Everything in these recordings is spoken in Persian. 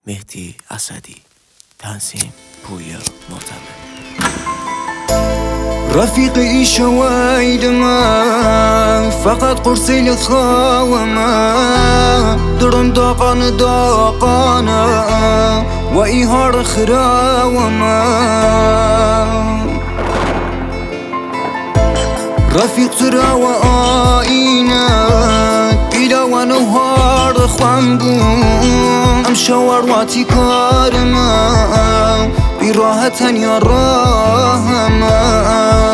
مهدی اسدی، تنظیم پویا معتمد. رفيقي شوايد ما فقط قرصي لخاوما درم داقانا وإيهار خراوما رفيق تراوى آينا إلا ونهار خوانبون أم شوارواتي كارما براحة يا راهما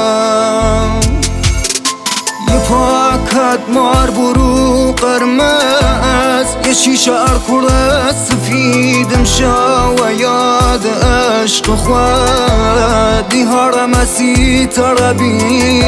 يفاكت مار برو قرمز يشيشة أركورة سفيد مشا وياد عشق خواد دي هرمسي تربي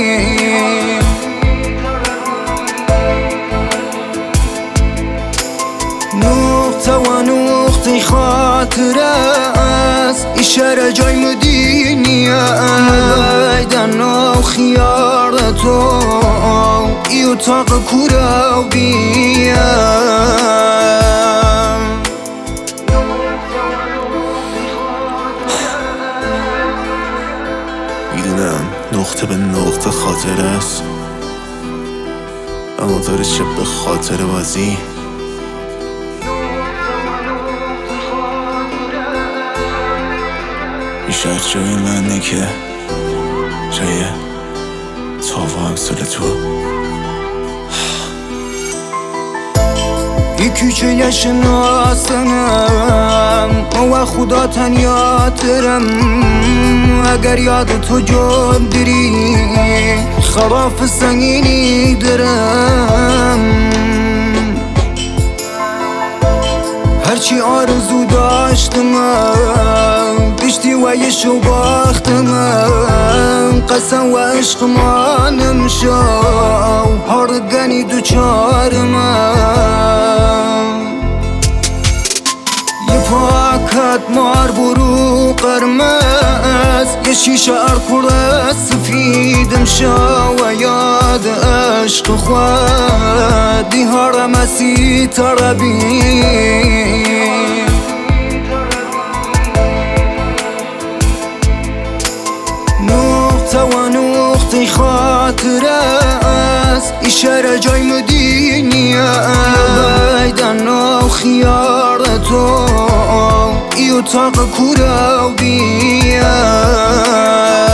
نقطة ونقطة خاطر است إشارة جای مدینیه ایدن و خیارتو ای اتاق کورا و بیم میدونم نقطه به نقطه خاطر است، اما داره چه به خاطر بازی. بیشتر جای منه که جای تو و امثال تو. یکی که نشناسنم و خدا تنیاترم اگر یاد تو جان داری خراف سنگینی درم هرچی آرزو داشتم بشتی و یشو باختم قسم و عشق ما نمشاو هرگنی دو چارم يفاكت مار برو قرمز يشيشة أركورة سفيد مشا وياد عشق خواد دي هرمسي تربي نقطة ونقطة خاطر است إشارة جای مدینیه ایدن و خیارتو ای اتاق کورا و بیم